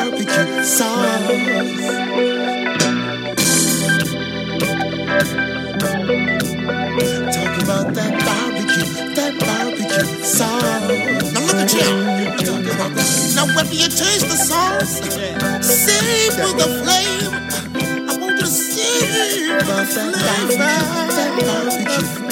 barbecue sauce. Talk about that barbecue sauce. Now look at you. Now whether you taste the sauce, savor the flavor. I want you to savor the flavor. That barbecue.